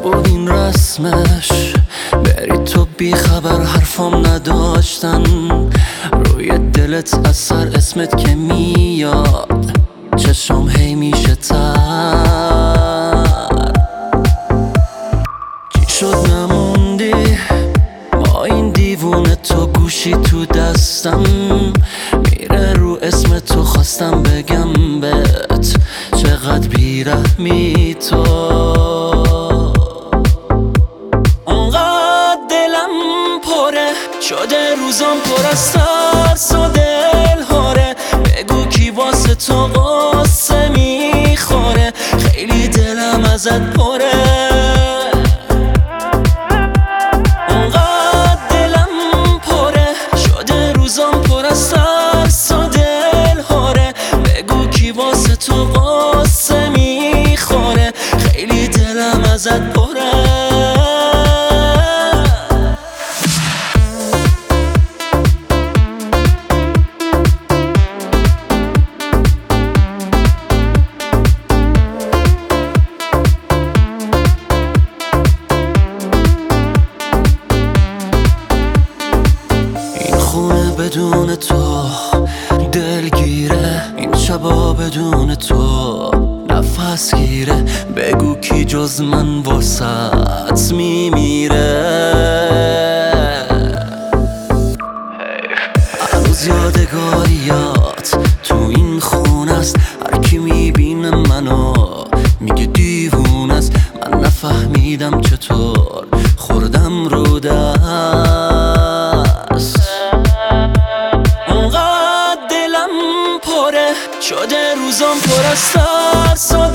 نبود این رسمش، بری تو بی خبر حرفم نداشتن. روی دلت اثر اسمت که میاد، چشم هی میشه تر. چی شد نموندی با این دیوونه؟ تو گوشی تو دستم میره رو اسم تو، خواستم بگم بهت چقدر بیرحمی تو. انقدر دلم پره شده، روزم پر از ترس و دلهاره. بگو کی واسه تو قصه میخوره، خیلی دلم ازت پره. انقدر دلم پره شده، روزم پر از ترس و دلهاره. بگو کی واسه تو قصه میخوره، خیلی دلم ازت پره. بدون تو دلگیره، این شبا بدون تو نفس گیره. بگو کی جز من واسط میمیره. هنوز یادگاریات تو این خونه است، هر کی میبینه منو میگه دیوونه است. من نفهمیدم چطور خوردم رو دست. شده روزم پر از ترس و